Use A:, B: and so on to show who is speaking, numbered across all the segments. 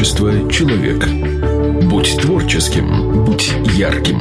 A: Творчество человека. Будь творческим, будь ярким.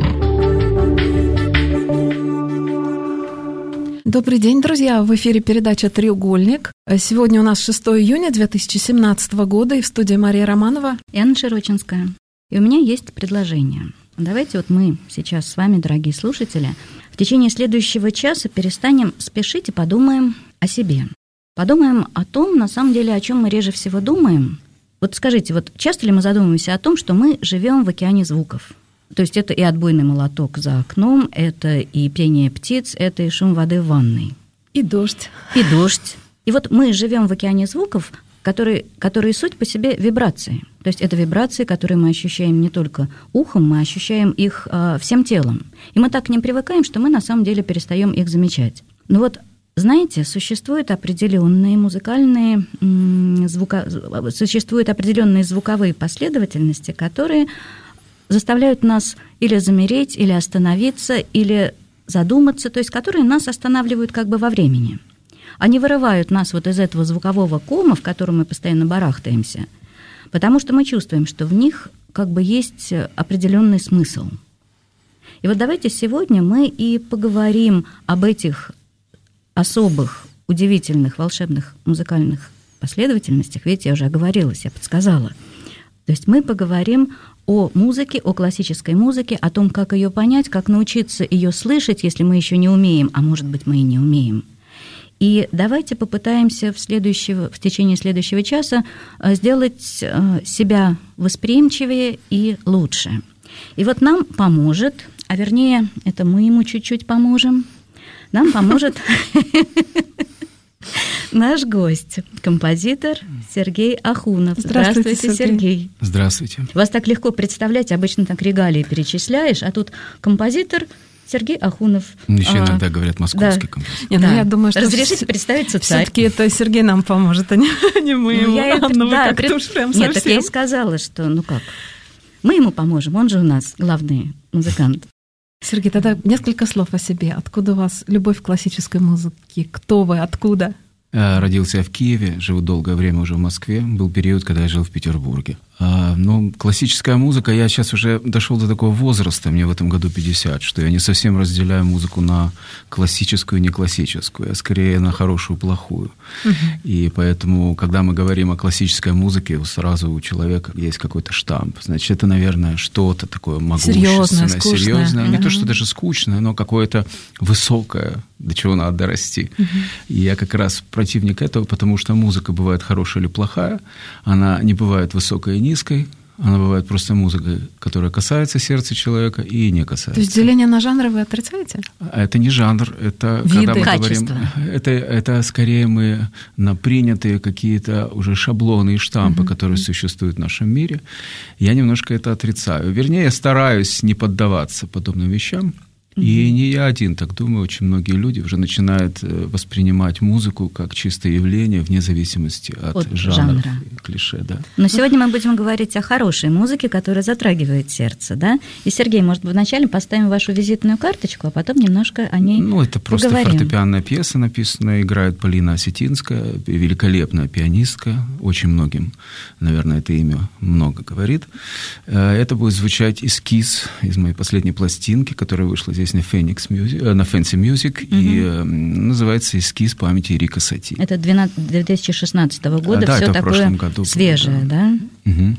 B: Добрый день, друзья! В эфире передача «Треугольник». Сегодня у нас 6 июня 2017 года, и в студии Мария Романова
C: и Анна Широчинская. И у меня есть предложение. Давайте вот мы сейчас с вами, дорогие слушатели, в течение следующего часа перестанем спешить и подумаем о себе. Подумаем о том, на самом деле, о чем мы реже всего думаем. Вот скажите, вот часто ли мы задумываемся о том, что мы живем в океане звуков? То есть это и отбойный молоток за окном, это и пение птиц, это и шум воды в ванной.
B: И дождь.
C: И дождь. И вот мы живем в океане звуков, которые суть по себе вибрации. То есть это вибрации, которые мы ощущаем не только ухом, мы ощущаем их всем телом. И мы так к ним привыкаем, что мы на самом деле перестаем их замечать. Но вот знаете, существуют определенные существуют определенные звуковые последовательности, которые заставляют нас или замереть, или остановиться, или задуматься, то есть которые нас останавливают как бы во времени. Они вырывают нас вот из этого звукового кома, в котором мы постоянно барахтаемся, потому что мы чувствуем, что в них как бы есть определенный смысл. И вот давайте сегодня мы и поговорим об этих особых, удивительных, волшебных музыкальных последовательностях. Видите, я уже оговорилась, я подсказала. То есть мы поговорим о музыке, о классической музыке, о том, как ее понять, как научиться ее слышать, если мы еще не умеем, а может быть, мы и не умеем. И давайте попытаемся в течение следующего часа сделать себя восприимчивее и лучше. И вот нам поможет, а вернее, это мы ему чуть-чуть поможем, нам поможет наш гость, композитор Сергей Ахунов.
B: Здравствуйте,
C: Сергей.
D: Здравствуйте.
C: Вас так легко представлять, обычно так регалии перечисляешь, а тут композитор Сергей Ахунов.
D: Еще иногда говорят московский композитор.
B: Нет,
C: да.
B: Я думаю, что
C: разрешите представиться царь.
B: Все-таки это Сергей нам поможет, а не мы ему.
C: Нет, так я и сказала, что мы ему поможем, он же у нас главный музыкант.
B: Сергей, тогда несколько слов о себе. Откуда у вас любовь к классической музыке? Кто вы? Откуда?
D: Родился я в Киеве, живу долгое время уже в Москве. Был период, когда я жил в Петербурге. Классическая музыка, я сейчас уже дошел до такого возраста, мне в этом году 50, что я не совсем разделяю музыку на классическую и неклассическую, а скорее на хорошую и плохую. И поэтому, когда мы говорим о классической музыке, сразу у человека есть какой-то штамп. Значит, это, наверное, что-то такое могущественное, серьезное. Не то, что даже скучное, но какое-то высокое, до чего надо дорасти. И я как раз противник этого, потому что музыка бывает хорошая или плохая, она не бывает высокой и низкой, она бывает просто музыкой, которая касается сердца человека и не касается.
B: То есть деление на жанры вы отрицаете?
D: Это не жанр, это
C: виды,
D: когда мы
C: качество.
D: говорим, это скорее мы на принятые какие-то уже шаблоны и штампы, которые существуют в нашем мире. Я немножко это отрицаю. Вернее, я стараюсь не поддаваться подобным вещам. И не я один так думаю, очень многие люди уже начинают воспринимать музыку как чистое явление вне зависимости от жанра и клише. Да.
C: Но сегодня мы будем говорить о хорошей музыке, которая затрагивает сердце. Да? И, Сергей, может, вначале поставим вашу визитную карточку, а потом немножко о ней
D: это просто
C: поговорим.
D: Фортепианная пьеса написанная, играет Полина Осетинская, великолепная пианистка, очень многим, наверное, это имя много говорит. Это будет звучать эскиз из моей последней пластинки, которая вышла здесь на Fancy Music, и называется «Эскиз памяти Рика Сати».
C: Это 2016 года,
D: да,
C: все
D: это
C: такое
D: году
C: свежее,
D: было, да?
C: Да?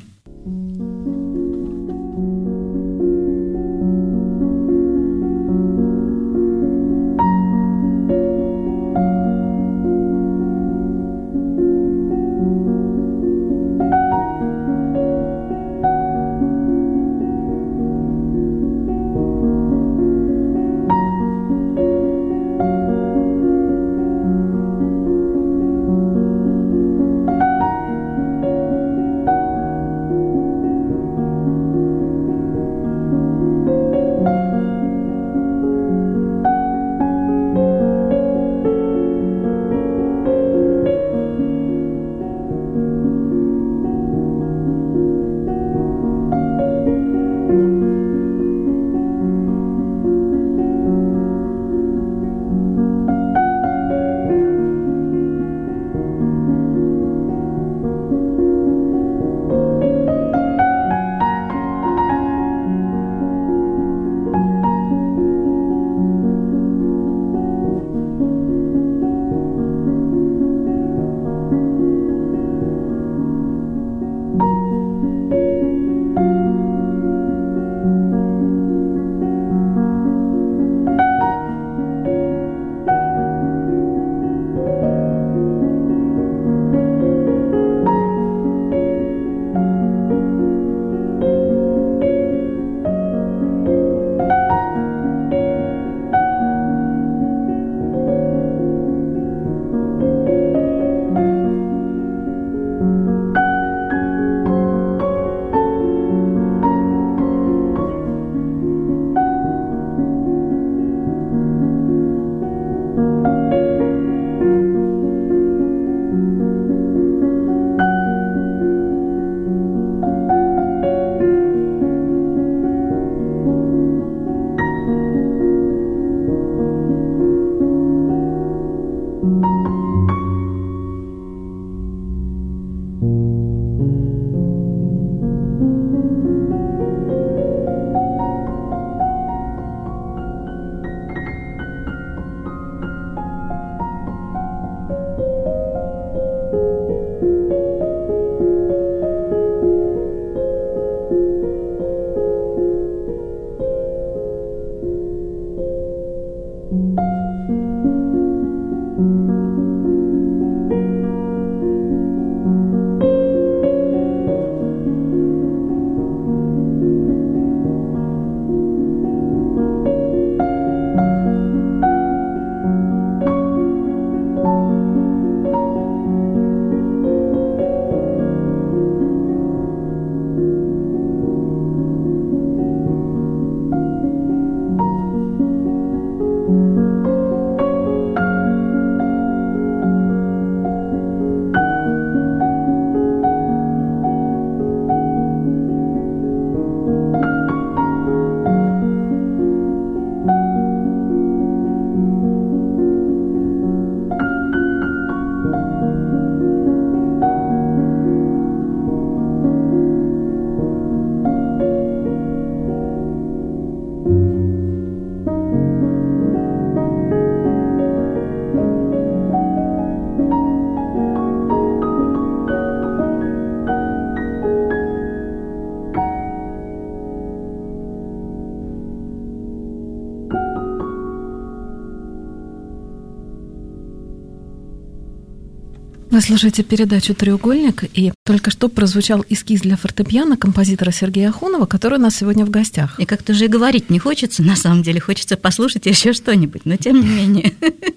B: Вы слушаете передачу «Треугольник», и только что прозвучал эскиз для фортепиано композитора Сергея Ахунова, который у нас сегодня в гостях.
C: И как-то уже и говорить не хочется, на самом деле, хочется послушать еще что-нибудь, но тем не менее.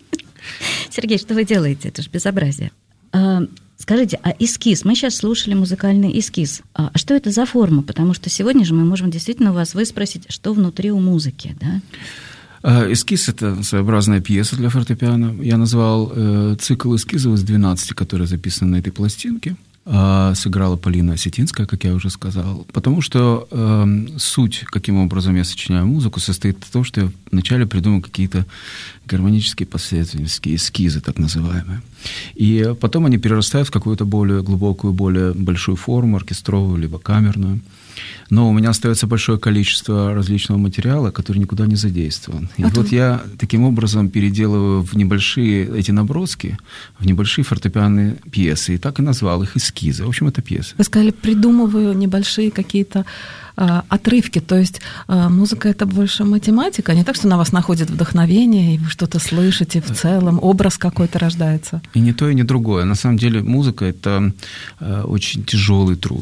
C: Сергей, что вы делаете? Это же безобразие. Скажите, а эскиз? Мы сейчас слушали музыкальный эскиз. А что это за форма? Потому что сегодня же мы можем действительно у вас выспросить, что внутри у музыки, да?
D: Эскиз – это своеобразная пьеса для фортепиано. Я назвал цикл эскизов из 12, которые записаны на этой пластинке. Сыграла Полина Осетинская, как я уже сказал. Потому что суть, каким образом я сочиняю музыку, состоит в том, что я вначале придумал какие-то гармонические последовательные эскизы, так называемые. И потом они перерастают в какую-то более глубокую, более большую форму, оркестровую, либо камерную. Но у меня остается большое количество различного материала, который никуда не задействован. И вот я таким образом переделываю в небольшие эти наброски, в небольшие фортепианные пьесы. И так и назвал их эскизы. В общем, это пьесы.
B: Вы сказали, придумываю небольшие какие-то отрывки, то есть музыка — это больше математика, не так, что на вас находит вдохновение, и вы что-то слышите в целом, образ какой-то рождается.
D: И не то, и не другое. На самом деле музыка — это очень тяжелый труд.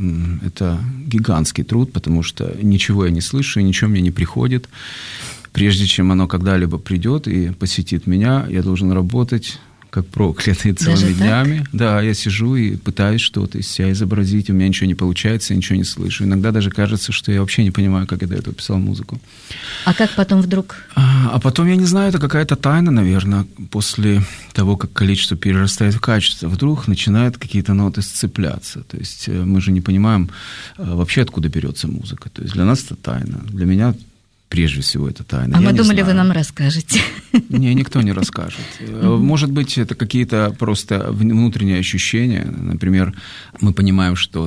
D: Это гигантский труд, потому что ничего я не слышу, и ничего мне не приходит. Прежде чем оно когда-либо придет и посетит меня, я должен работать как проклятый целыми днями. Да, я сижу и пытаюсь что-то из себя изобразить, у меня ничего не получается, я ничего не слышу. Иногда даже кажется, что я вообще не понимаю, как я до этого писал музыку.
C: А как потом вдруг?
D: А потом, я не знаю, это какая-то тайна, наверное, после того, как количество перерастает в качество, вдруг начинают какие-то ноты сцепляться. То есть мы же не понимаем вообще, откуда берется музыка. То есть для нас это тайна, для меня прежде всего это тайна.
C: А мы думали, вы нам расскажете.
D: Не, никто не расскажет. Может быть, это какие-то просто внутренние ощущения. Например, мы понимаем, что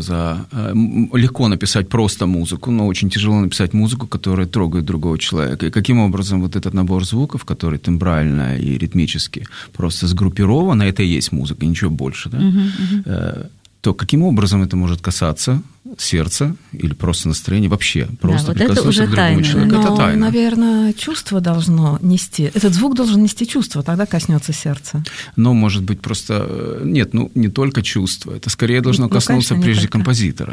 D: легко написать просто музыку, но очень тяжело написать музыку, которая трогает другого человека. И каким образом вот этот набор звуков, который тембрально и ритмически просто сгруппирован, это и есть музыка, ничего больше, да? То каким образом это может касаться сердца или просто настроения вообще, просто
C: да, вот
D: прикоснуться к другому человеку.
B: Но,
D: это тайна.
B: наверное, чувство должно нести, этот звук должен нести чувство, тогда коснется сердца.
D: Но, может быть, просто... Нет, не только чувство, это скорее должно коснуться конечно, прежде композитора.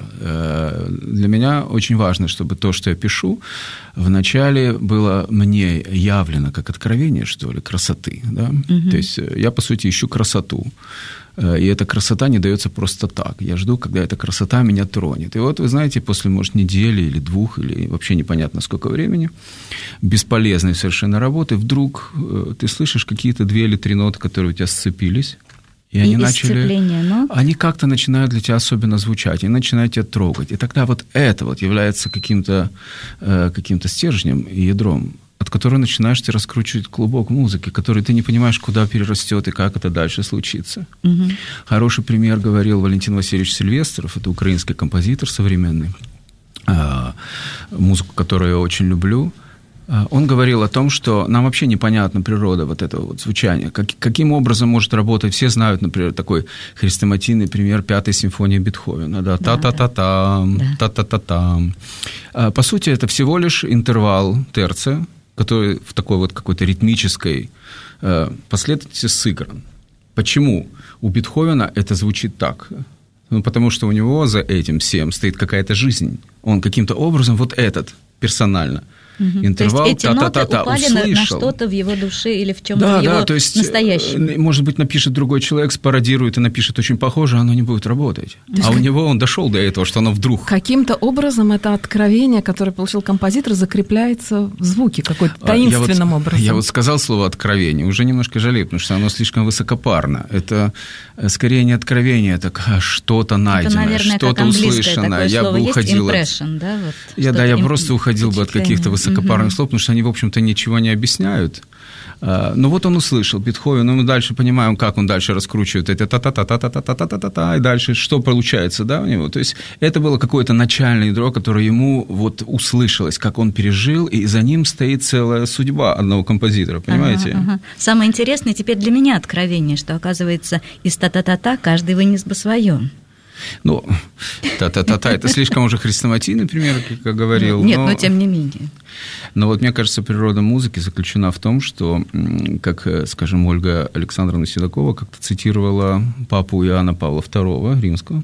D: Для меня очень важно, чтобы то, что я пишу, вначале было мне явлено как откровение, что ли, красоты. Да? То есть я, по сути, ищу красоту. И эта красота не дается просто так. Я жду, когда эта красота меня тронет. И вот, вы знаете, после, может, недели или двух, или вообще непонятно сколько времени, бесполезной совершенно работы, вдруг ты слышишь какие-то 2 или 3 ноты, которые у тебя сцепились, и они они как-то начинают для тебя особенно звучать, и начинают тебя трогать. И тогда вот это вот является каким-то стержнем и ядром, под которой начинаешь ты раскручивать клубок музыки, который ты не понимаешь, куда перерастет и как это дальше случится. Угу. Хороший пример говорил Валентин Васильевич Сильвестров, это украинский композитор современный, музыку, которую я очень люблю. Он говорил о том, что нам вообще непонятна природа вот этого вот звучания. Каким образом может работать, все знают, например, такой хрестоматийный пример Пятой симфонии Бетховена. Да, та-та-та-там, та-та-та-там. По сути, это всего лишь интервал терция, который в такой вот какой-то ритмической последовательности сыгран. Почему у Бетховена это звучит так? Ну, потому что у него за этим всем стоит какая-то жизнь. Он каким-то образом вот этот персонально интервал,
C: то есть эти ноты упали на что-то в его душе или в чем-то его настоящем.
D: Может быть, напишет другой человек, спародирует и напишет очень похоже, оно не будет работать. А у него он дошел до этого, что оно вдруг...
B: Каким-то образом это откровение, которое получил композитор, закрепляется в звуке какой-то таинственным образом.
D: Я вот сказал слово «откровение», уже немножко жалею, потому что оно слишком высокопарно. Это скорее не откровение, это что-то найденное, это, наверное, что-то услышанное.
C: Я бы уходил
D: да? Я просто уходил бы от каких-то высокопарных слов, потому что они, в общем-то, ничего не объясняют. Но вот он услышал Бетховена, мы дальше понимаем, как он дальше раскручивает это та-та-та-та-та-та-та-та-та, и дальше что получается, да, у него. То есть это было какое-то начальное ядро, которое ему вот услышалось, как он пережил, и за ним стоит целая судьба одного композитора, понимаете?
C: Ага. Самое интересное теперь для меня откровение, что, оказывается, из та-та-та-та каждый вынес бы свое.
D: Ну, та-та-та-та, это слишком уже хрестоматийный пример, как я говорил.
C: Нет, но тем не менее.
D: Но вот мне кажется, природа музыки заключена в том, что, как, скажем, Ольга Александровна Седокова как-то цитировала папу Иоанна Павла II Римского,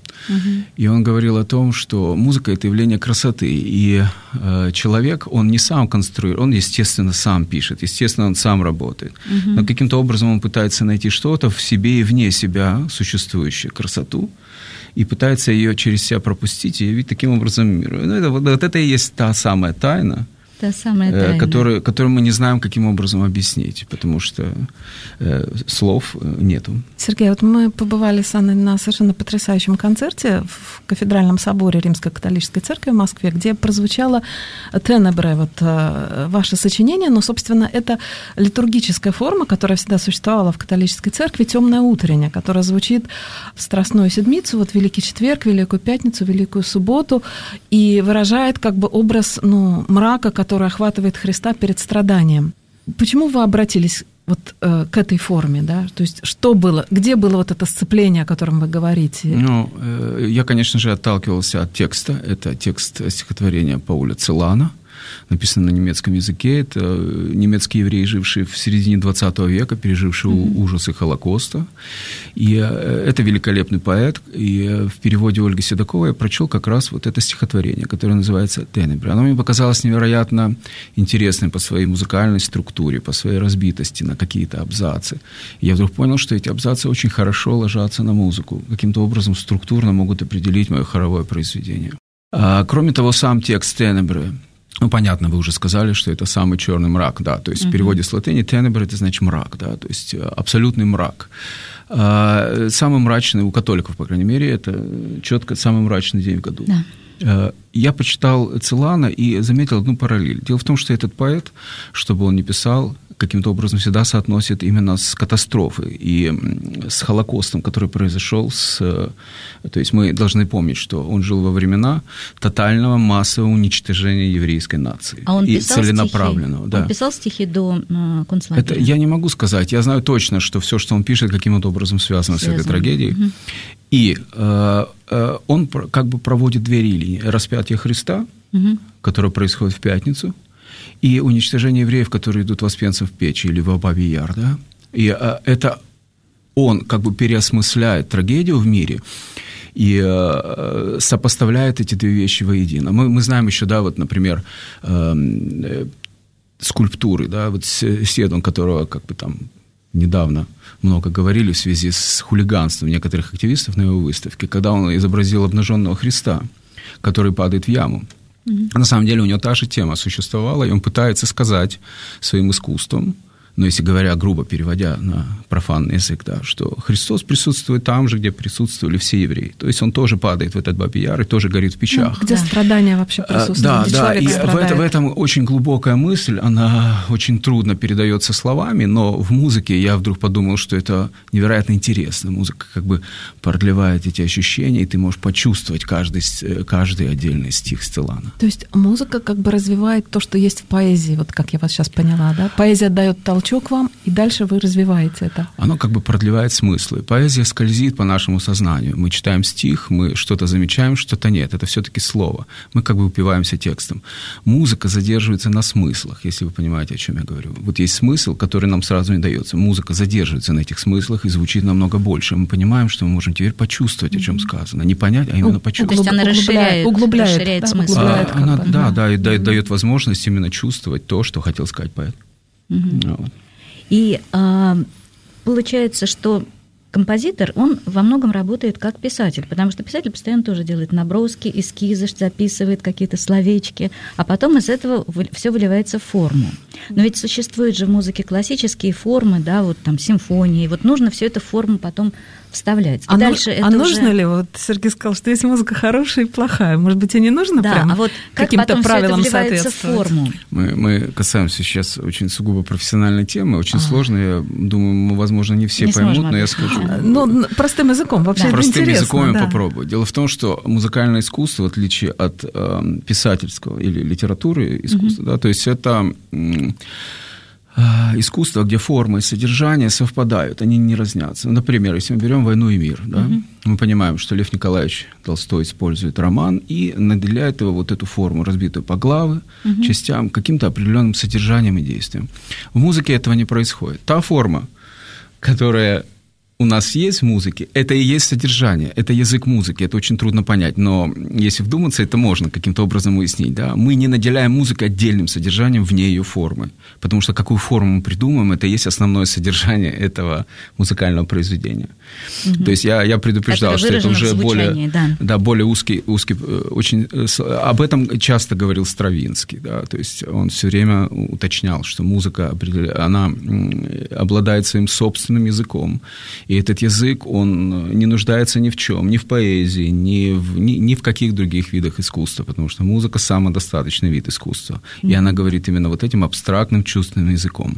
D: и он говорил о том, что музыка – это явление красоты, и человек, он не сам конструирует, он, естественно, сам пишет, естественно, он сам работает, но каким-то образом он пытается найти что-то в себе и вне себя существующую красоту, и пытается ее через себя пропустить и явить таким образом миру. Ну, вот это и есть та самая тайна, которую мы не знаем, каким образом объяснить, потому что слов нету.
B: Сергей, вот мы побывали с Анной на совершенно потрясающем концерте в Кафедральном соборе Римской католической церкви в Москве, где прозвучало «Тенебре», вот ваше сочинение, но, собственно, это литургическая форма, которая всегда существовала в католической церкви, «Темная утренняя», которая звучит в Страстную Седмицу, вот Великий Четверг, Великую Пятницу, Великую Субботу, и выражает как бы образ мрака, который охватывает Христа перед страданием. Почему вы обратились вот к этой форме, да? То есть что было, где было вот это сцепление, о котором вы говорите?
D: Ну, я, конечно же, отталкивался от текста. Это текст стихотворения Пауля Целана, написано на немецком языке. Это немецкий еврей, живший в середине XX века, переживший ужасы Холокоста. И это великолепный поэт. И в переводе Ольги Седоковой я прочел как раз вот это стихотворение, которое называется «Тенебре». Оно мне показалось невероятно интересным по своей музыкальной структуре, по своей разбитости на какие-то абзацы. И я вдруг понял, что эти абзацы очень хорошо ложатся на музыку, каким-то образом структурно могут определить мое хоровое произведение. Кроме того, сам текст «Тенебре», ну, понятно, вы уже сказали, что это самый черный мрак, да, то есть в переводе с латыни «тенебре» – это значит мрак, да, то есть абсолютный мрак. Самый мрачный, у католиков, по крайней мере, это четко самый мрачный день в году. Да. Я почитал Целана и заметил одну параллель. Дело в том, что этот поэт, чтобы он не писал, каким-то образом всегда соотносит именно с катастрофой и с Холокостом, который произошел То есть мы должны помнить, что он жил во времена тотального массового уничтожения еврейской нации.
C: А он писал
D: целенаправленного.
C: Стихи?
D: Да.
C: Он писал стихи до концлагеря?
D: Это я не могу сказать. Я знаю точно, что все, что он пишет, каким-то образом связано с этой трагедией. И он как бы проводит две линии. Распятие Христа, которое происходит в пятницу, и уничтожение евреев, которые идут воспенцем в печи или в Абавий-Яр, да? И это он как бы переосмысляет трагедию в мире и сопоставляет эти две вещи воедино. Мы знаем еще, да, вот, например, скульптуры, да, вот Седон, которого как бы там недавно много говорили в связи с хулиганством некоторых активистов на его выставке, когда он изобразил обнаженного Христа, который падает в яму. На самом деле у него та же тема существовала, и он пытается сказать своим искусством, но если говоря грубо, переводя на профанный язык, да, что Христос присутствует там же, где присутствовали все евреи. То есть он тоже падает в этот Бабий Яр и тоже горит в печах.
B: Где страдания вообще присутствуют, где человек страдает.
D: И в этом очень глубокая мысль, она очень трудно передается словами, но в музыке я вдруг подумал, что это невероятно интересно. Музыка как бы продлевает эти ощущения, и ты можешь почувствовать каждый отдельный стих Стеллана.
B: То есть музыка как бы развивает то, что есть в поэзии, вот как я вас сейчас поняла, да? Поэзия дает толчок вам, и дальше вы развиваете это.
D: Оно как бы продлевает смыслы. Поэзия скользит по нашему сознанию. Мы читаем стих, мы что-то замечаем, что-то нет. Это все-таки слово. Мы как бы упиваемся текстом. Музыка задерживается на смыслах, если вы понимаете, о чем я говорю. Вот есть смысл, который нам сразу не дается. Музыка задерживается на этих смыслах и звучит намного больше. Мы понимаем, что мы можем теперь почувствовать, о чем сказано. Не понять, а именно почувствовать.
C: То есть она расширяет смысл.
D: И дает возможность именно чувствовать то, что хотел сказать поэт. Вот.
C: И получается, что композитор, он во многом работает как писатель, потому что писатель постоянно тоже делает наброски, эскизы, записывает какие-то словечки, а потом из этого все выливается в форму. Но ведь существуют же в музыке классические формы, да, вот там симфонии, вот нужно все это в форму потом вставлять. И дальше это
B: нужно ли, вот Сергей сказал, что есть музыка хорошая и плохая, может быть, и не нужно
C: да,
B: прям
C: а вот
B: каким-то правилам соответствовать?
C: В форму?
D: Мы касаемся сейчас очень сугубо профессиональной темы, очень сложно, я думаю, возможно, не все поймут, но я скажу.
B: Ну, простым языком, вообще это
D: простым
B: интересно.
D: Простым языком я попробую. Дело в том, что музыкальное искусство, в отличие от писательского или литературы искусства, да, то есть это искусство, где форма и содержание совпадают, они не разнятся. Например, если мы берем «Войну и мир», да, мы понимаем, что Лев Николаевич Толстой использует роман и наделяет его вот эту форму, разбитую по главы, частям, каким-то определенным содержанием и действием. В музыке этого не происходит. Та форма, которая у нас есть в музыке, это и есть содержание, это язык музыки, это очень трудно понять, но если вдуматься, это можно каким-то образом уяснить, да? Мы не наделяем музыку отдельным содержанием вне ее формы, потому что какую форму мы придумаем, это и есть основное содержание этого музыкального произведения. То есть я предупреждал, что это уже более узкий, очень, об этом часто говорил Стравинский, да? То есть он все время уточнял, что музыка, она обладает своим собственным языком, и этот язык, он не нуждается ни в чем, ни в поэзии, ни в каких других видах искусства, потому что музыка – самодостаточный вид искусства. И она говорит именно вот этим абстрактным чувственным языком.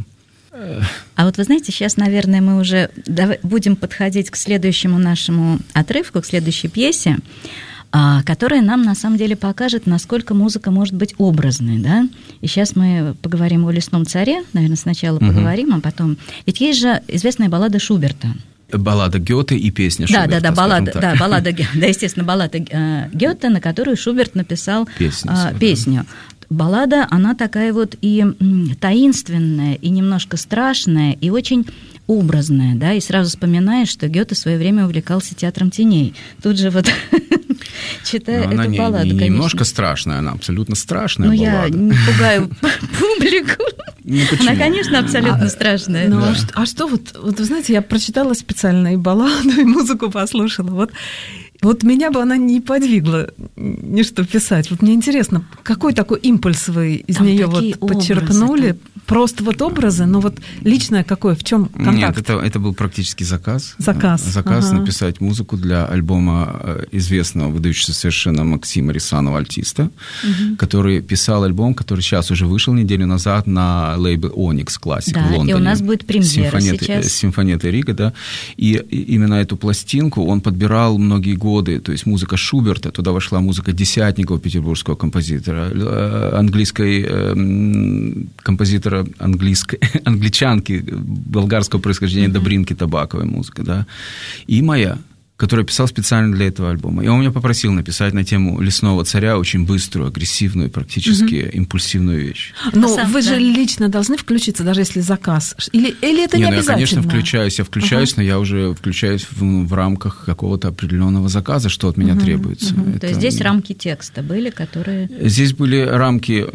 C: А вот вы знаете, сейчас, наверное, мы уже будем подходить к следующему нашему отрывку, к следующей пьесе, которая нам, на самом деле, покажет, насколько музыка может быть образной, да? И сейчас мы поговорим о «Лесном царе», наверное, сначала поговорим, а потом... Ведь есть же известная баллада Шуберта.
D: Баллада Гёте и песня Шуберта.
C: Баллада, естественно, баллада Гёте, на которую Шуберт написал песню. Баллада, она такая вот и таинственная, и немножко страшная, и очень образная, да, и сразу вспоминаешь, что Гёте в свое время увлекался театром теней. Тут же вот читая эту балладу, конечно.
D: Она немножко страшная, она абсолютно страшная баллада.
C: Я не пугаю публику. Она, конечно, абсолютно страшная.
B: А что вот вы знаете, я прочитала специально и балладу, и музыку послушала. Вот меня бы она не подвигла ничто писать. Вот мне интересно, какой такой импульс вы из нее вот подчеркнули? Просто вот образы, но вот личное какое, в чем контакт?
D: Нет, это был практически заказ.
B: Заказ
D: написать музыку для альбома известного, выдающегося совершенно Максима Рисанова, альтиста, который писал альбом, который сейчас уже вышел неделю назад на лейбле Onyx Classic в Лондоне.
C: И у нас будет премьера сейчас.
D: Симфонета Рига, да. И именно эту пластинку он подбирал многие годы, то есть музыка Шуберта, туда вошла музыка Десятникова, петербургского композитора, английской композитора, англичанки болгарского происхождения Добринки Табаковой музыка, да, и моя, которую я писал специально для этого альбома. И он меня попросил написать на тему «Лесного царя» очень быструю, агрессивную, практически импульсивную вещь.
B: Но вы же лично должны включиться, даже если заказ. Или это не обязательно?
D: Я, конечно, включаюсь, но я уже включаюсь в рамках какого-то определенного заказа, что от меня требуется.
C: То есть здесь рамки текста были, которые...
D: Здесь были рамки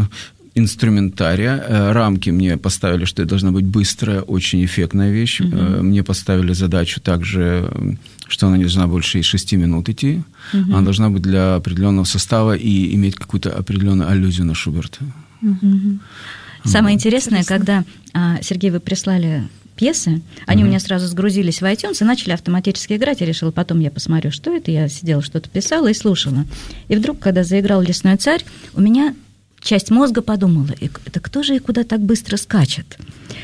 D: инструментария. Рамки мне поставили, что это должна быть быстрая, очень эффектная вещь. Мне поставили задачу также, что она не должна больше 6 минут идти. Она должна быть для определенного состава и иметь какую-то определенную аллюзию на Шуберта.
C: Самое интересное, когда, Сергей, вы прислали пьесы, они у меня сразу сгрузились в iTunes и начали автоматически играть. Я решила, потом я посмотрю, что это. Я сидела, что-то писала и слушала. И вдруг, когда заиграл «Лесной царь», у меня часть мозга подумала, это кто же и куда так быстро скачет?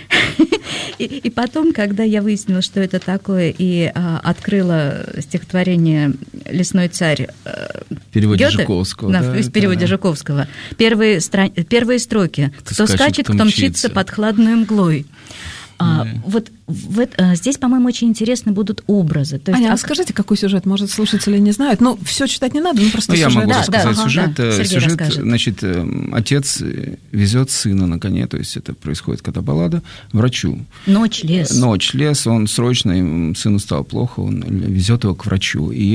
C: И потом, когда я выяснила, что это такое, и открыла стихотворение «Лесной царь»
D: в переводе
C: Гёте,
D: Жуковского.
C: Да, в переводе Жуковского. Первые строки. «Кто скачет, кто мчится под хладной мглой». Вот здесь, по-моему, очень интересно будут образы. То есть,
B: Аня, скажите, какой сюжет? Может, слушатели не знают? Ну, все читать не надо, просто
D: я
B: сюжет.
D: могу рассказать сюжет.
C: Да.
D: Сюжет, значит, отец везет сына на коне, то есть это происходит когда баллада, врачу.
C: Ночь, лес,
D: он срочно, сыну стало плохо, он везет его к врачу. И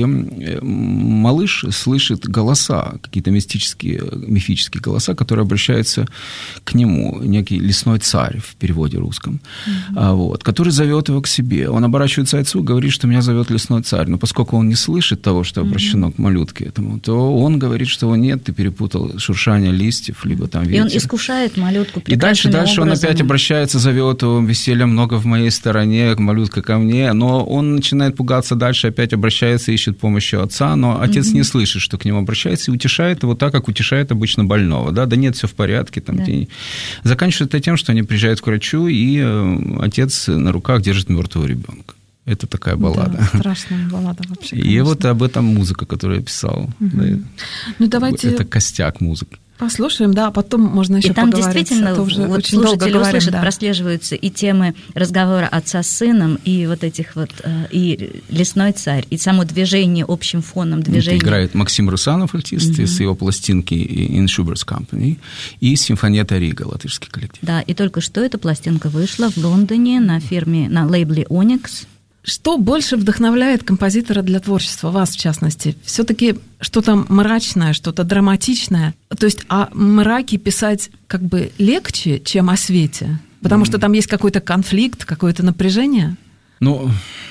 D: малыш слышит голоса, какие-то мифические голоса, которые обращаются к нему, некий лесной царь в переводе русском. Который зовет его к себе. Он оборачивается отцу, говорит, что меня зовет лесной царь. Но поскольку он не слышит того, что обращено к малютке этому, то он говорит, что нет, ты перепутал шуршание листьев, либо там ветер.
C: И он искушает малютку
D: и дальше он опять обращается, зовет его, веселья много в моей стороне, малютка ко мне, но он начинает пугаться дальше, опять обращается, ищет помощи отца, но отец не слышит, что к нему обращается, и утешает его так, как утешает обычно больного. Да нет, все в порядке. Там, заканчивается это тем, что они приезжают к врачу, и отец на руках держит мертвого ребенка. Это такая баллада.
B: Да, страшная баллада вообще. Конечно.
D: И вот об этом музыка, которую я писал. Да,
B: давайте
D: это костяк музыки.
B: Послушаем, да, а потом можно еще
C: поговорить.
B: И там действительно,
C: уже вот
B: очень
C: слушатели
B: долго говорим,
C: услышат, прослеживаются и темы разговора отца с сыном, и вот этих вот, и «Лесной царь», и само движение, общим фоном движения.
D: Это играет Максим Русанов, артист, с его пластинки «In Schubert's Company», и «Симфониetta Рига», латышский коллектив.
C: Да, и только что эта пластинка вышла в Лондоне на лейбле «Оникс».
B: Что больше вдохновляет композитора для творчества, вас в частности? Все-таки что-то мрачное, что-то драматичное? То есть о мраке писать как бы легче, чем о свете? Потому что там есть какой-то конфликт, какое-то напряжение?
D: Ну,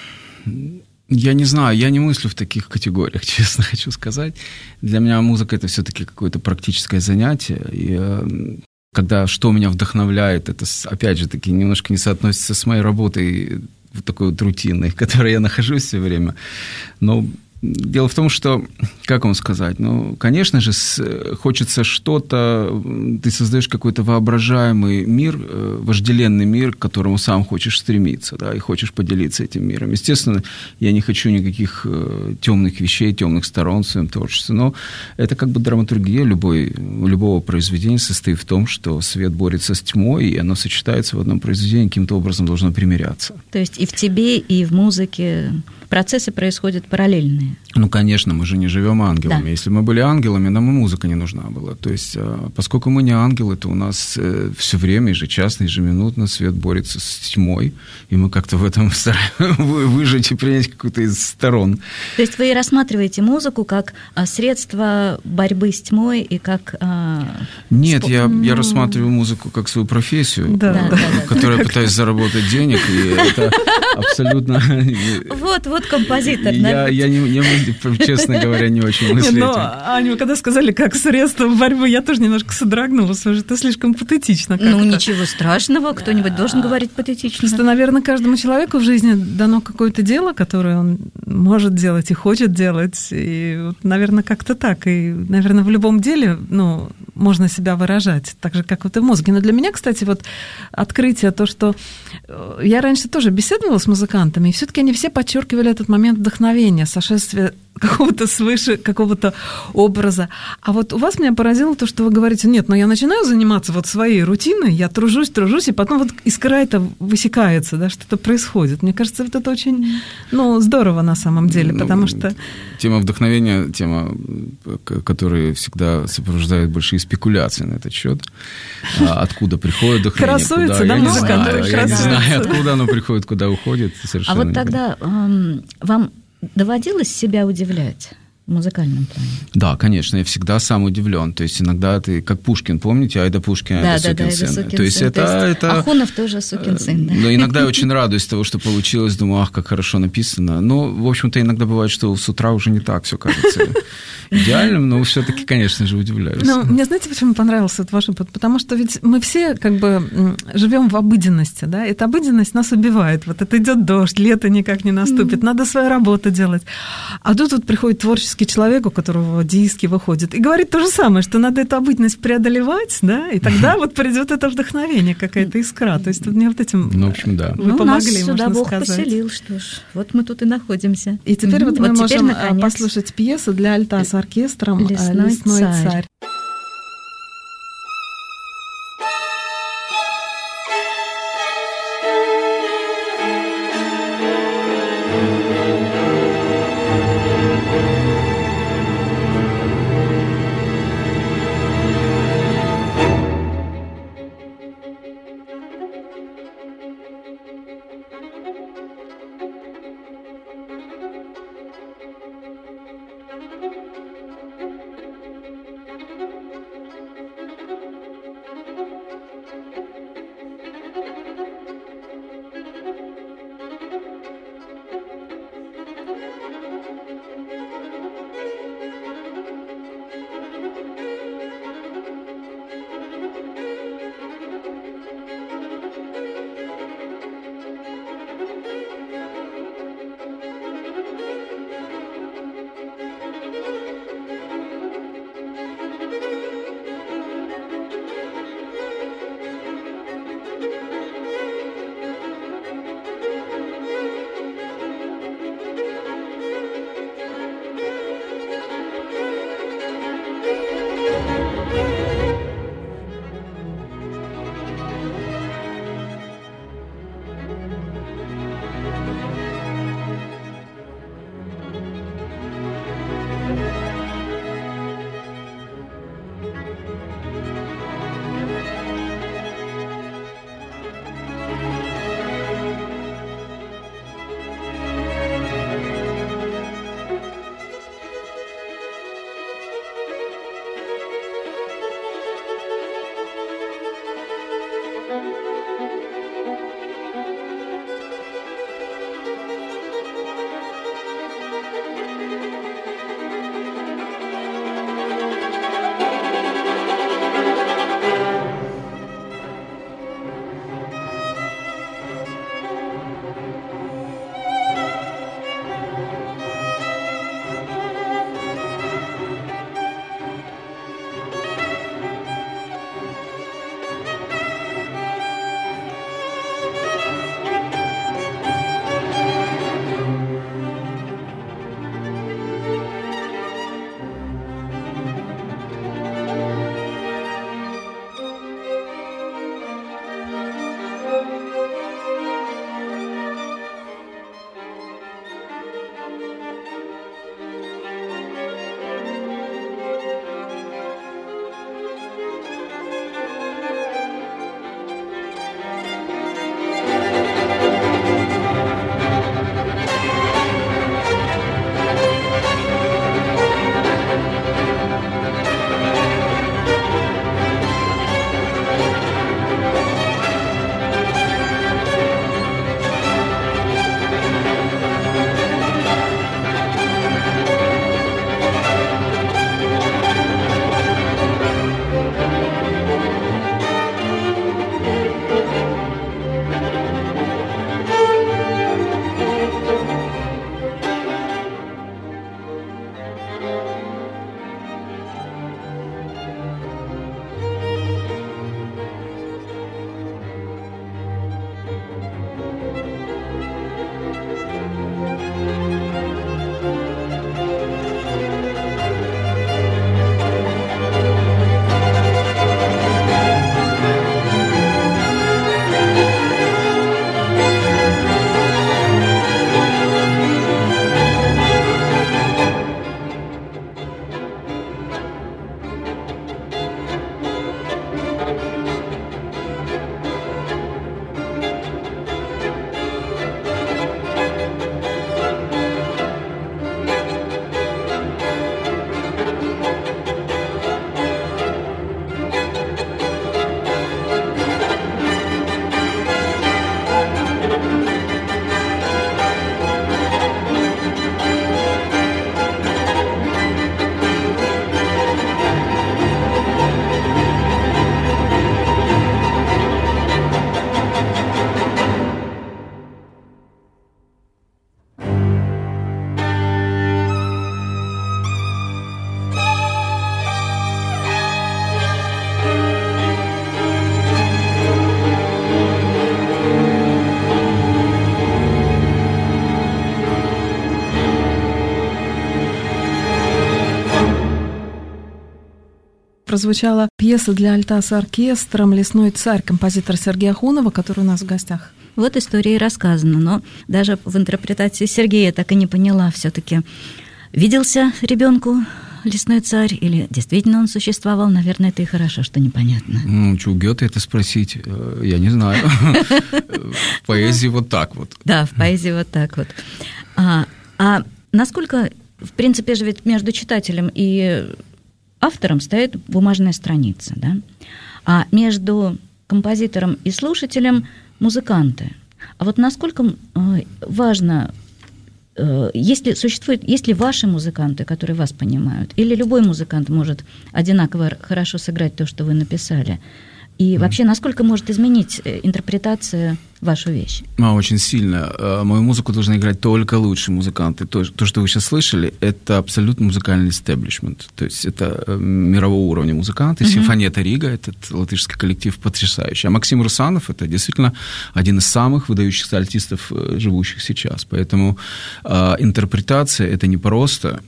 D: я не знаю, я не мыслю в таких категориях, честно хочу сказать. Для меня музыка – это все-таки какое-то практическое занятие, и когда что меня вдохновляет, это, опять же таки, немножко не соотносится с моей работой, вот такой вот рутинной, в которой я нахожусь все время. Но дело в том, что, как вам сказать, конечно же, хочется что-то, ты создаешь какой-то воображаемый мир, вожделенный мир, к которому сам хочешь стремиться, да, и хочешь поделиться этим миром. Естественно, я не хочу никаких темных вещей, темных сторон в своем творчестве, но это как бы драматургия любого произведения состоит в том, что свет борется с тьмой, и оно сочетается в одном произведении, каким-то образом должно примиряться.
C: То есть и в тебе, и в музыке процессы происходят параллельные.
D: Ну, конечно, мы же не живем ангелами.
C: Да.
D: Если мы были ангелами, нам и музыка не нужна была. То есть, поскольку мы не ангелы, то у нас все время, ежечасно, ежеминутно свет борется с тьмой, и мы как-то в этом стараемся выжить и принять какую-то из сторон.
C: То есть вы рассматриваете музыку как средство борьбы с тьмой и как...
D: Нет, я рассматриваю музыку как свою профессию, в которой я пытаюсь заработать денег, и это абсолютно...
C: Вот композитор.
D: Я, честно говоря, не очень мыслю этим.
B: Аня, вы когда сказали, как средство борьбы, я тоже немножко содрогнулась. Это слишком патетично.
C: Ну, ничего страшного, кто-нибудь должен говорить патетично.
B: Просто, наверное, каждому человеку в жизни дано какое-то дело, которое он может делать и хочет делать. И, наверное, как-то так. И, наверное, в любом деле, можно себя выражать, так же, как вот и в музыке. Но для меня, кстати, вот открытие, то, что я раньше тоже беседовала с музыкантами, и все-таки они все подчеркивали этот момент вдохновения, сошествия какого-то свыше, какого-то образа. А вот у вас меня поразило то, что вы говорите, нет, я начинаю заниматься вот своей рутиной, я тружусь, и потом вот искра это высекается, да, что-то происходит. Мне кажется, вот это очень, здорово на самом деле, потому что...
D: Тема вдохновения, тема, которая всегда сопровождает большие спекуляции на этот счет. Откуда приходит вдохновение?
B: Красуется, да, музыкант?
D: Я не знаю, откуда оно приходит, куда уходит.
C: А вот тогда вам доводилось себя удивлять? в музыкальном плане?
D: Да, конечно, я всегда сам удивлен. То есть иногда ты, как Пушкин, помните, Айда Пушкин, Айда сукин сын. То есть это...
C: Ахунов тоже сукин сын, да?
D: Но иногда я очень радуюсь того, что получилось, думаю, ах, как хорошо написано. Но, в общем-то, иногда бывает, что с утра уже не так все кажется идеальным, но все-таки, конечно же, удивляюсь.
B: Ну, мне знаете, почему понравился этот ваш опыт? Потому что ведь мы все как бы живем в обыденности, да, эта обыденность нас убивает. Вот это идет дождь, лето никак не наступит, надо свою работу делать. А тут вот приходит творческий человек, у которого диски выходят, и говорит то же самое, что надо эту обыденность преодолевать, да, и тогда вот придет это вдохновение, какая-то искра. То есть мне вот этим
D: ну, в общем, да.
B: вы помогли,
C: нас сюда
B: можно
C: Бог
B: сказать.
C: поселил, что ж, вот мы тут и находимся.
B: И теперь вот мы можем
C: наконец,
B: послушать пьесу для альта с оркестром
C: «Лесной царь».
B: прозвучала пьеса для альта с оркестром «Лесной царь» композитора Сергея Ахунова, который у нас в гостях.
C: Вот история и рассказана, но даже в интерпретации Сергея я так и не поняла все-таки, виделся ребенку «Лесной царь» или действительно он существовал? Наверное, это и хорошо, что непонятно.
D: Ну, что у Гёте это спросить, я не знаю. В поэзии вот так вот.
C: Да, в поэзии вот так вот. А насколько, в принципе же ведь между читателем и автором стоит бумажная страница, да? А между композитором и слушателем музыканты. А вот насколько важно, есть ли ваши музыканты, которые вас понимают, или любой музыкант может одинаково хорошо сыграть то, что вы написали? И вообще, насколько может изменить интерпретация вашу вещь?
D: Очень сильно. Мою музыку должны играть только лучшие музыканты. То, что вы сейчас слышали, это абсолютно музыкальный истеблишмент. То есть это мирового уровня музыканты. Симфониета Рига, этот латышский коллектив потрясающий. А Максим Русанов – это действительно один из самых выдающихся альтистов, живущих сейчас. Поэтому интерпретация – это не просто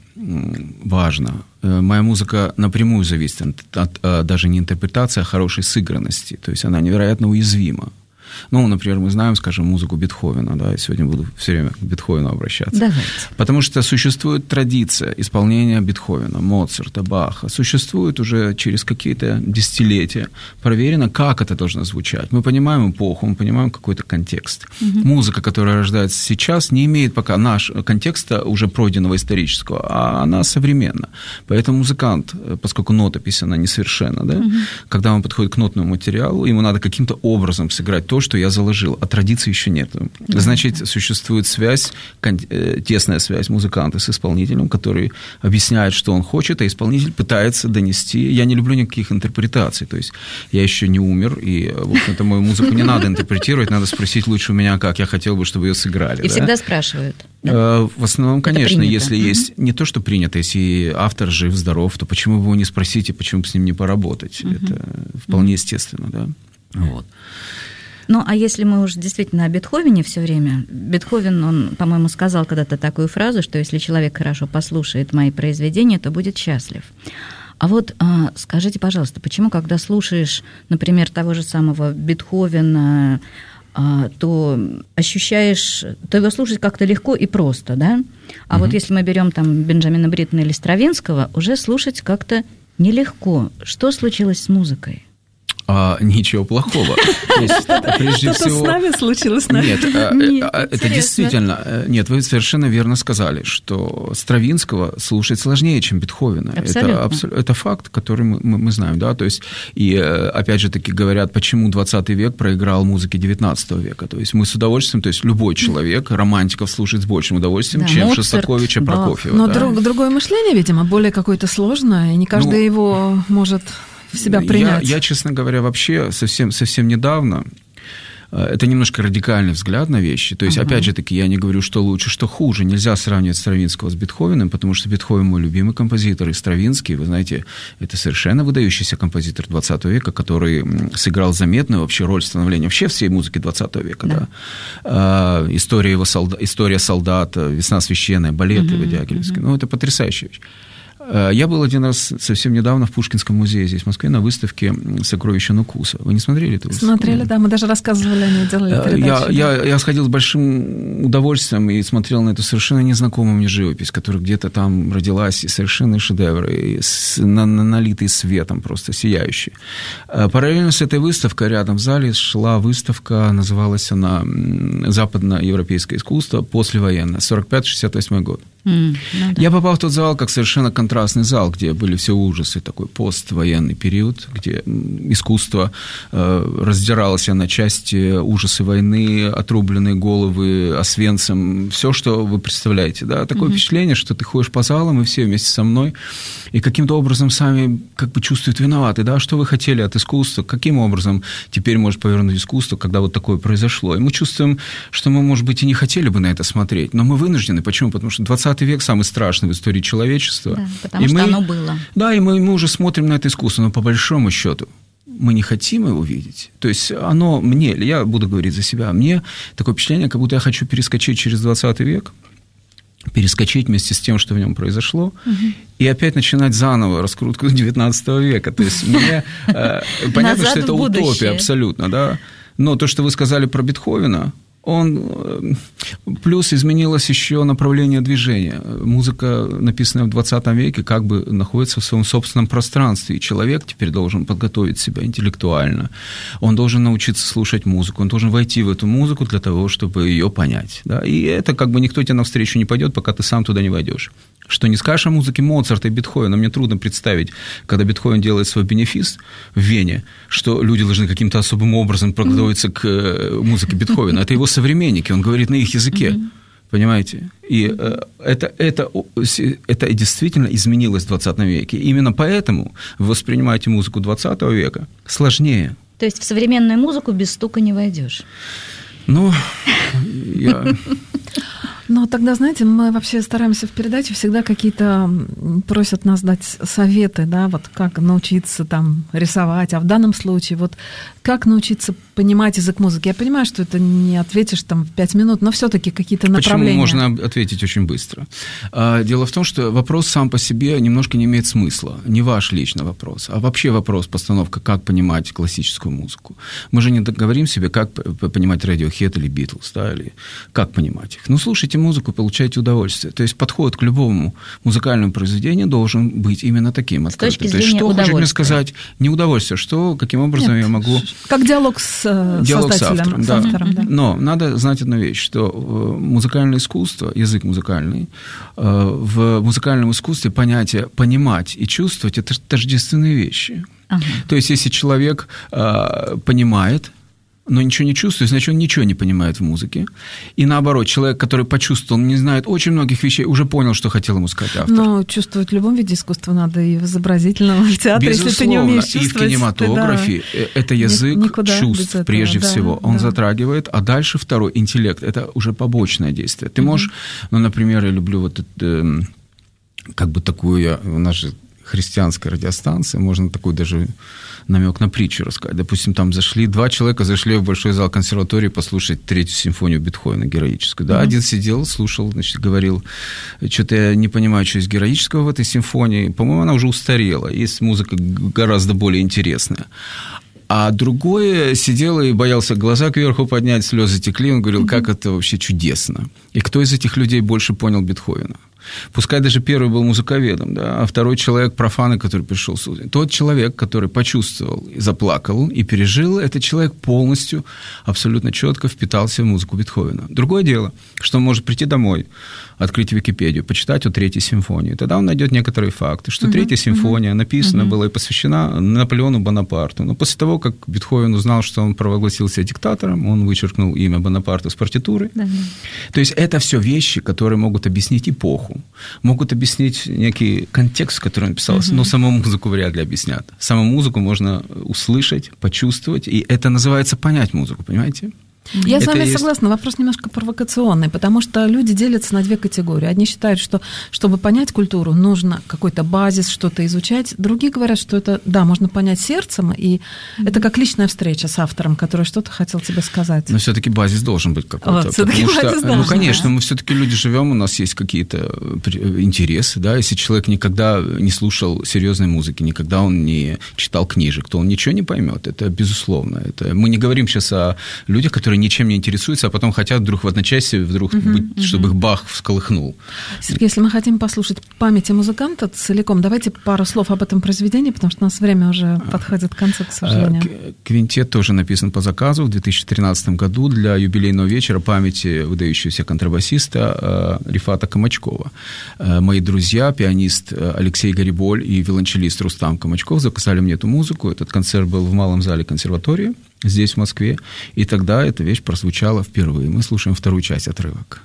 D: важно. Моя музыка напрямую зависит от даже не интерпретации, а хорошей сыгранности. То есть она невероятно уязвима. Ну, например, мы знаем, скажем, музыку Бетховена, да, я сегодня буду все время к Бетховену обращаться.
C: Давайте.
D: Потому что существует традиция исполнения Бетховена, Моцарта, Баха. Существует уже через какие-то десятилетия проверено, как это должно звучать. Мы понимаем эпоху, мы понимаем какой-то контекст. Музыка, которая рождается сейчас, не имеет пока контекста уже пройденного исторического, а она современна. Поэтому музыкант, поскольку нотопись, она несовершенна, да, когда он подходит к нотному материалу, ему надо каким-то образом сыграть то, что я заложил, а традиции еще нет. Значит, существует связь, тесная связь музыканта с исполнителем, который объясняет, что он хочет, а исполнитель пытается донести. Я не люблю никаких интерпретаций, то есть я еще не умер, и, в общем-то, мою музыку не надо интерпретировать, надо спросить лучше у меня, как я хотел бы, чтобы ее сыграли.
C: И всегда спрашивают. Да?
D: В основном, конечно, если есть не то, что принято, если автор жив-здоров, то почему бы его не спросить, и почему бы с ним не поработать? Это вполне естественно, да. Вот.
C: Ну, а если мы уже действительно о Бетховене все время, Бетховен, он, по-моему, сказал когда-то такую фразу, что если человек хорошо послушает мои произведения, то будет счастлив. А вот скажите, пожалуйста, почему, когда слушаешь, например, того же самого Бетховена, то ощущаешь, то его слушать как-то легко и просто, да? А вот если мы берем там Бенджамина Бриттона или Стравинского, уже слушать как-то нелегко. Что случилось с музыкой?
D: Ничего плохого.
B: Прежде всего, с нами случилось, наверное.
D: Нет, это действительно... Нет, вы совершенно верно сказали, что Стравинского слушать сложнее, чем Бетховена. Это факт, который мы знаем, да, то есть, и опять же таки говорят, почему 20 век проиграл музыке 19 века, то есть мы с удовольствием, то есть любой человек, романтиков слушает с большим удовольствием, чем Шостаковича, Прокофьева.
B: Но другое мышление, видимо, более какое-то сложное, и не каждый его может... в себя принять.
D: Я, честно говоря, вообще совсем недавно, это немножко радикальный взгляд на вещи. То есть, опять же таки, я не говорю, что лучше, что хуже. Нельзя сравнивать Стравинского с Бетховеном, потому что Бетховен мой любимый композитор, и Стравинский, вы знаете, это совершенно выдающийся композитор 20 века, который сыграл заметную вообще роль становления вообще всей музыки 20 века. Да. История солдата, «Весна священная», балеты в Дягилевске. Ну, это потрясающая вещь. Я был один раз совсем недавно в Пушкинском музее здесь, в Москве, на выставке «Сокровища Нукуса». Вы не смотрели эту выставку?
B: Смотрели, да, мы даже рассказывали о ней, делали передачу.
D: Я сходил с большим удовольствием и смотрел на эту совершенно незнакомую мне живопись, которая где-то там родилась, и совершенные шедевры, и налитые светом, просто сияющие. Параллельно с этой выставкой рядом в зале шла выставка, называлась она «Западноевропейское искусство послевоенное», 45-68 год. Я попал в тот зал как совершенно контрастный зал, где были все ужасы, такой поствоенный период, где искусство раздиралось на части, ужасы войны, отрубленные головы, Освенцим, все, что вы представляете. Да? Такое впечатление, что ты ходишь по залам, и все вместе со мной, и каким-то образом сами как бы чувствуют виноваты. Да? Что вы хотели от искусства? Каким образом теперь может повернуть искусство, когда вот такое произошло? И мы чувствуем, что мы, может быть, и не хотели бы на это смотреть, но мы вынуждены. Почему? Потому что 20 век самый страшный в истории человечества.
C: Да, потому что оно было.
D: Да, и мы уже смотрим на это искусство, но по большому счету мы не хотим его видеть. То есть оно мне, я буду говорить за себя, мне такое впечатление, как будто я хочу перескочить через 20 век перескочить вместе с тем, что в нем произошло, и опять начинать заново раскрутку XIX века. То есть мне понятно, что это утопия абсолютно, да. Но то, что вы сказали про Бетховена, плюс изменилось еще направление движения. Музыка, написанная в 20 веке, как бы находится в своем собственном пространстве, и человек теперь должен подготовить себя интеллектуально, он должен научиться слушать музыку, он должен войти в эту музыку для того, чтобы ее понять. Да? И это как бы никто тебе навстречу не пойдет, пока ты сам туда не войдешь. Что не скажешь о музыке Моцарта и Бетховена, мне трудно представить, когда Бетховен делает свой бенефис в Вене, что люди должны каким-то особым образом подготовиться к музыке Бетховена. Это его современники, он говорит на их языке, понимаете? И это действительно изменилось в 20 веке. Именно поэтому вы воспринимаете музыку 20 века сложнее.
C: То есть в современную музыку без стука не войдешь?
D: Ну,
B: Но тогда, знаете, мы вообще стараемся в передаче, всегда какие-то просят нас дать советы, да, вот как научиться там рисовать, а в данном случае вот как научиться понимать язык музыки. Я понимаю, что это не ответишь там в 5 минут, но все-таки какие-то направления.
D: Почему можно ответить очень быстро? Дело в том, что вопрос сам по себе немножко не имеет смысла. Не ваш личный вопрос, а вообще вопрос, постановка, как понимать классическую музыку. Мы же не говорим себе, как понимать Radiohead или Beatles, да, или как понимать их. Ну, слушайте музыку, получайте удовольствие. То есть подход к любому музыкальному произведению должен быть именно таким.
C: С точки зрения
D: То есть, что
C: удовольствия.
D: хочет мне сказать? Не удовольствие, что, каким образом я могу...
B: Как диалог с создателем, с автором. Да.
D: Но надо знать одну вещь, что музыкальное искусство, язык музыкальный, в музыкальном искусстве понятие «понимать» и «чувствовать» – это тождественные вещи. Ага. То есть, если человек понимает, но ничего не чувствует, значит, он ничего не понимает в музыке. И наоборот, человек, который почувствовал, не знает очень многих вещей, уже понял, что хотел ему сказать автор.
B: Но чувствовать в любом виде искусства надо, и в изобразительном, и в театре,
D: безусловно,
B: если ты не умеешь чувствовать.
D: И в кинематографе это язык чувств, прежде всего. Он затрагивает, а дальше второй, интеллект, это уже побочное действие. Ты можешь, ну, например, я люблю вот это, как бы такую, у нас же христианская радиостанция, можно такой даже намек на притчу рассказать. Допустим, там два человека зашли в большой зал консерватории послушать 3-ю симфонию Бетховена, героическую. Да? Один сидел, слушал, значит, говорил, что-то я не понимаю, что есть героического в этой симфонии. По-моему, она уже устарела. Есть музыка гораздо более интересная. А другой сидел и боялся глаза кверху поднять, слезы текли. Он говорил, как это вообще чудесно. И кто из этих людей больше понял Бетховена? Пускай даже первый был музыковедом, да, а второй человек профан, который пришел сюда. Тот человек, который почувствовал, заплакал и пережил, этот человек полностью, абсолютно четко впитался в музыку Бетховена. Другое дело, что он может прийти домой, открыть Википедию, почитать о 3-й симфонии. Тогда он найдет некоторые факты, что 3-я симфония написана была и посвящена Наполеону Бонапарту. Но после того, как Бетховен узнал, что он провозгласил себя диктатором, он вычеркнул имя Бонапарта с партитуры. То есть это все вещи, которые могут объяснить эпоху, могут объяснить некий контекст, в котором он писался, но саму музыку вряд ли объяснят. Саму музыку можно услышать, почувствовать, и это называется понять музыку, понимаете?
B: Я с вами согласна. Вопрос немножко провокационный, потому что люди делятся на 2 категории. Одни считают, что чтобы понять культуру, нужно какой-то базис, что-то изучать. Другие говорят, что это, да, можно понять сердцем, и это как личная встреча с автором, который что-то хотел тебе сказать.
D: Но все-таки базис должен быть какой-то.
B: Вот, потому что,
D: ну, конечно, мы все-таки люди живем, у нас есть какие-то интересы, да. Если человек никогда не слушал серьезной музыки, никогда он не читал книжек, то он ничего не поймет. Это безусловно. Мы не говорим сейчас о людях, которые ничем не интересуются, а потом хотят вдруг в одночасье, чтобы их Бах всколыхнул.
B: Сергей, если мы хотим послушать памяти музыканта целиком, давайте пару слов об этом произведении, потому что у нас время уже подходит к концу, к сожалению.
D: Квинтет тоже написан по заказу в 2013 году для юбилейного вечера памяти выдающегося контрабасиста Рифата Камачкова. Мои друзья, пианист Алексей Гариболь и виолончелист Рустам Камачков заказали мне эту музыку. Этот концерт был в Малом зале консерватории здесь, в Москве, и тогда эта вещь прозвучала впервые. Мы слушаем 2-ю часть, отрывок.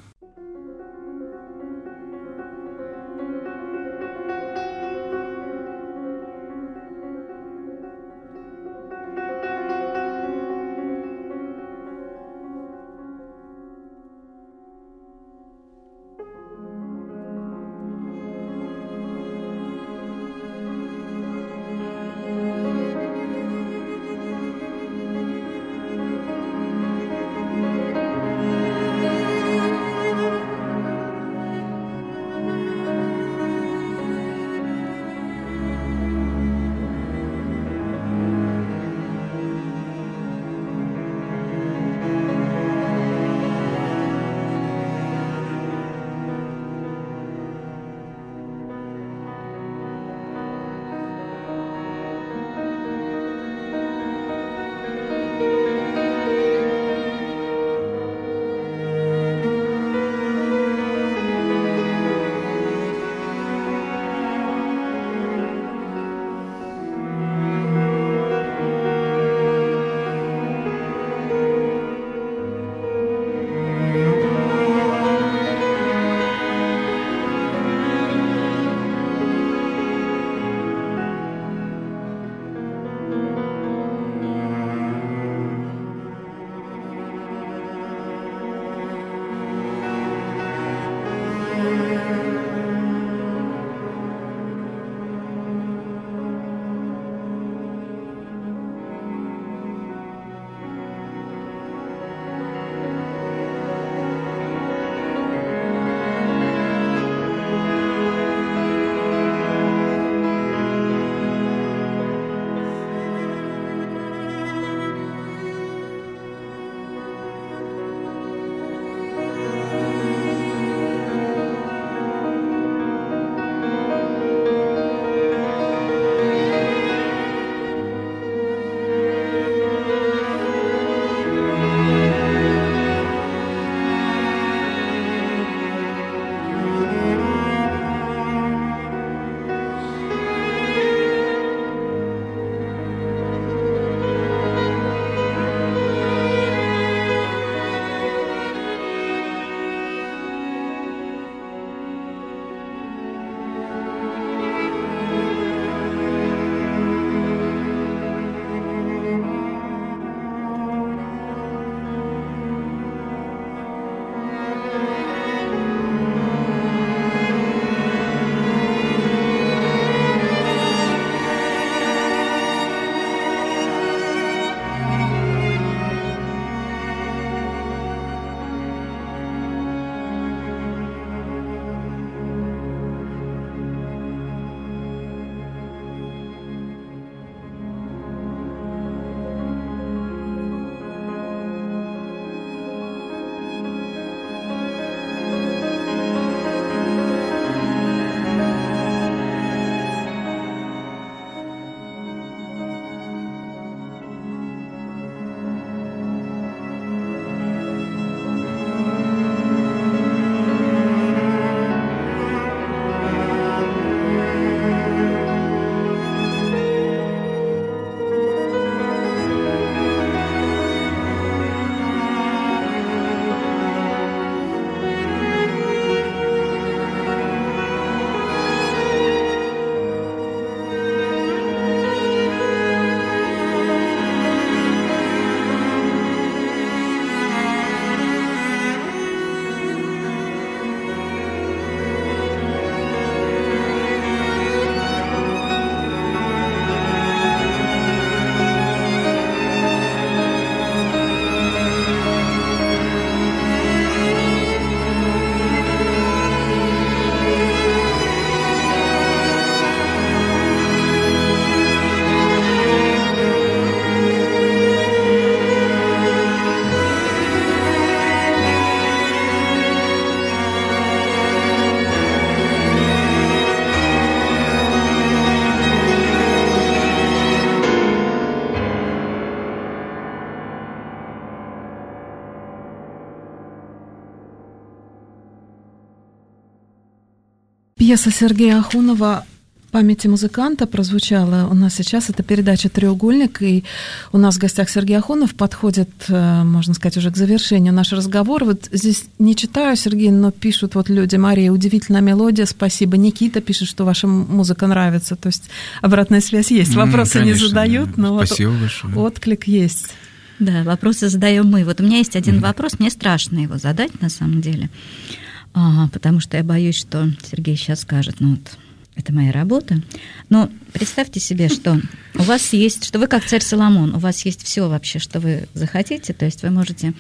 B: Пьеса Сергея Ахунова «Памяти музыканта» прозвучала у нас сейчас. Это передача «Треугольник», и у нас в гостях Сергей Ахунов. Подходит, можно сказать, уже к завершению наш разговор. Вот здесь не читаю, Сергей, но пишут вот люди: Мария, удивительная мелодия, спасибо. Никита пишет, что ваша музыка нравится. То есть обратная связь есть. Вопросы конечно, не задают, но
D: спасибо
B: вот
D: большое.
B: Отклик есть.
C: Да, вопросы задаем мы. Вот у меня есть один вопрос, мне страшно его задать на самом деле, потому что я боюсь, что Сергей сейчас скажет, ну вот, это моя работа. Но представьте себе, что у вас есть, что вы как царь Соломон, у вас есть все вообще, что вы захотите, то есть вы можете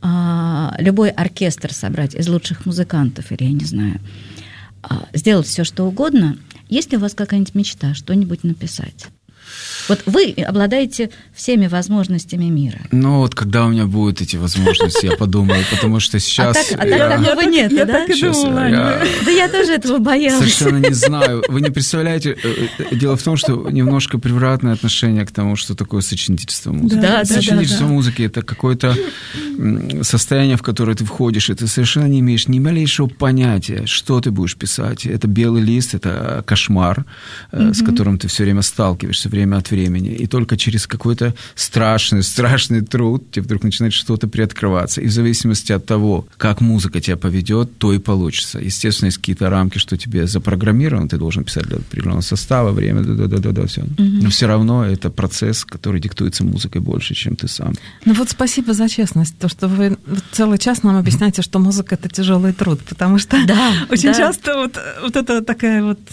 C: любой оркестр собрать из лучших музыкантов, или, я не знаю, сделать все, что угодно. Есть ли у вас какая-нибудь мечта, что-нибудь написать? Вот вы обладаете всеми возможностями мира.
D: Ну вот когда у меня будут эти возможности, я подумаю, потому что сейчас...
C: А так такого нет, да?
B: Так и думала.
C: Да я тоже этого боялась.
D: Совершенно не знаю. Вы не представляете, дело в том, что немножко превратное отношение к тому, что такое сочинительство музыки.
C: Да,
D: сочинительство музыки – это какое-то состояние, в которое ты входишь, и ты совершенно не имеешь ни малейшего понятия, что ты будешь писать. Это белый лист, это кошмар, с которым ты все время сталкиваешься, время от времени. И только через какой-то страшный труд тебе вдруг начинает что-то приоткрываться. И в зависимости от того, как музыка тебя поведет, то и получится. Естественно, есть какие-то рамки, что тебе запрограммировано, ты должен писать для определенного состава, время, все. Но все равно это процесс, который диктуется музыкой больше, чем ты сам.
B: Ну вот спасибо за честность, то, что вы целый час нам объясняете, что музыка – это тяжелый труд, потому что очень часто вот это такая вот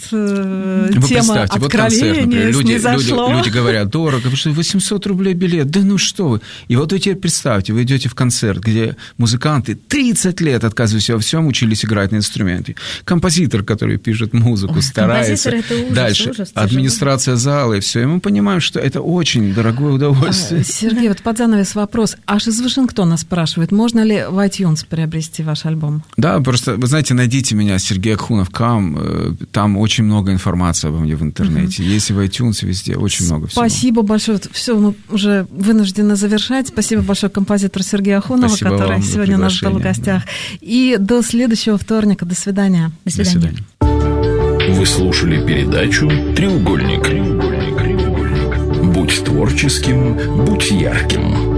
B: тема откровения снизошло.
D: Люди говорят, дорого, потому что 800 рублей билет, да ну что вы. И вот вы теперь представьте, вы идете в концерт, где музыканты 30 лет, отказываясь во всем, учились играть на инструменте. Композитор, который пишет музыку, старается.
C: Это ужас,
D: дальше администрация зала и все. И мы понимаем, что это очень дорогое удовольствие.
B: Сергей, вот под занавес вопрос. Аж из Вашингтона спрашивают, можно ли в iTunes приобрести ваш альбом?
D: Да, просто, вы знаете, найдите меня, Сергей Ахунов, там очень много информации обо мне в интернете. Есть и в iTunes, везде, очень много всего.
B: Спасибо большое. Все, мы уже вынуждены завершать. Спасибо большое композитору Сергею Ахунову, который сегодня у нас был в гостях. И до следующего вторника. До свидания.
C: До свидания.
A: Вы слушали передачу «Треугольник». Будь творческим, будь ярким.